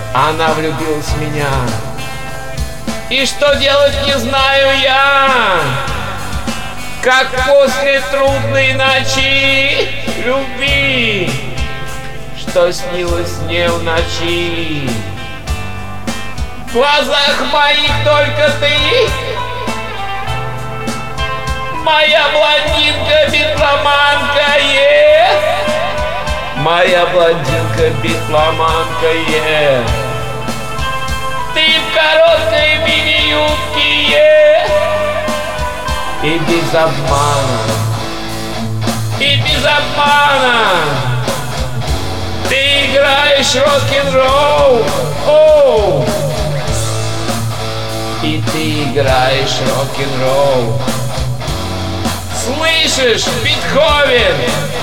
Она влюбилась в меня. И что делать не знаю я, как после трудной ночи любви, что снилось мне в ночи. В глазах моих только ты, моя блондинка-битломанка, моя блондинка-битломанка, Ты в короткой мини-юбке, и без обмана, и без обмана ты играешь рок-н-ролл, оу, и ты играешь рок-н-ролл. Слышишь, Бетховен?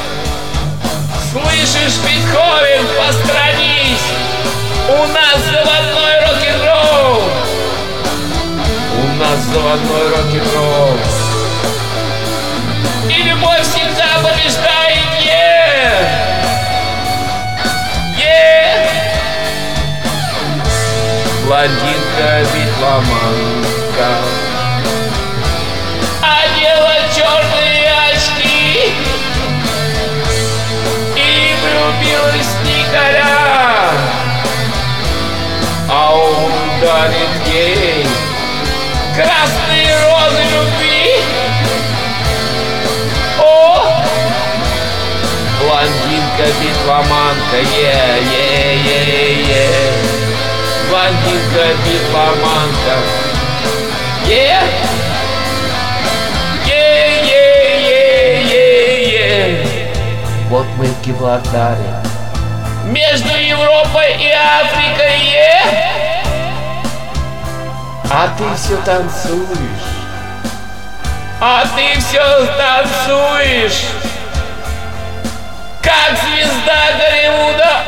Слышишь, Бетховен, посторонись! У нас заводной рок-н-ролл! У нас заводной рок-н-ролл! И любовь всегда побеждает, Блондинка-битломанка одела черные очки и влюбилась в дикаря, а он дарит ей красные розы любви. О, блондинка-битломанка, блондинка-битломанка, Вот мы в Гибралтаре, между Европой и Африкой, а ты все танцуешь, а ты все танцуешь, как звезда Голливуда,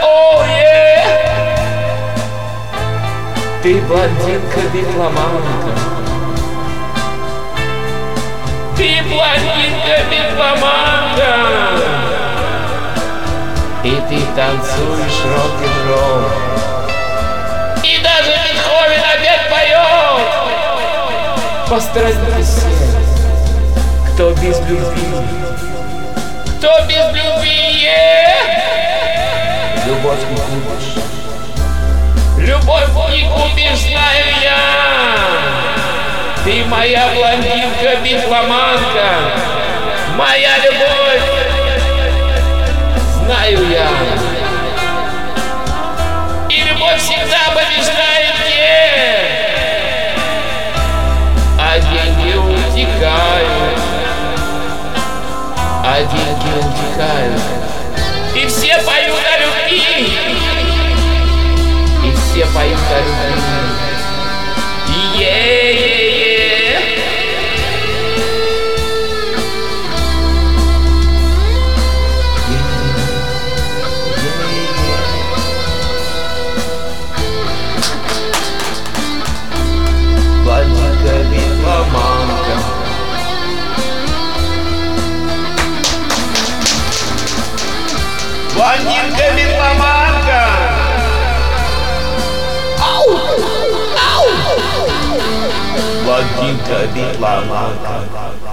Ты блондинка-битломанка, ты блондинка-битломанка, и ты танцуешь рок-н-ролл. И даже Бетховен опять поет. Посторонитесь все, кто без любви, кто без любви, любовь не купишь. Любовь не купишь, знаю я. Ты моя блондинка-битломанка, моя любовь, знаю я. И любовь всегда побеждает, а деньги утекают, а деньги утекают. И все поют о любви, и все поют о любви. Блондинка-битломанка, блондинка-битломанка, блондинка-битломанка.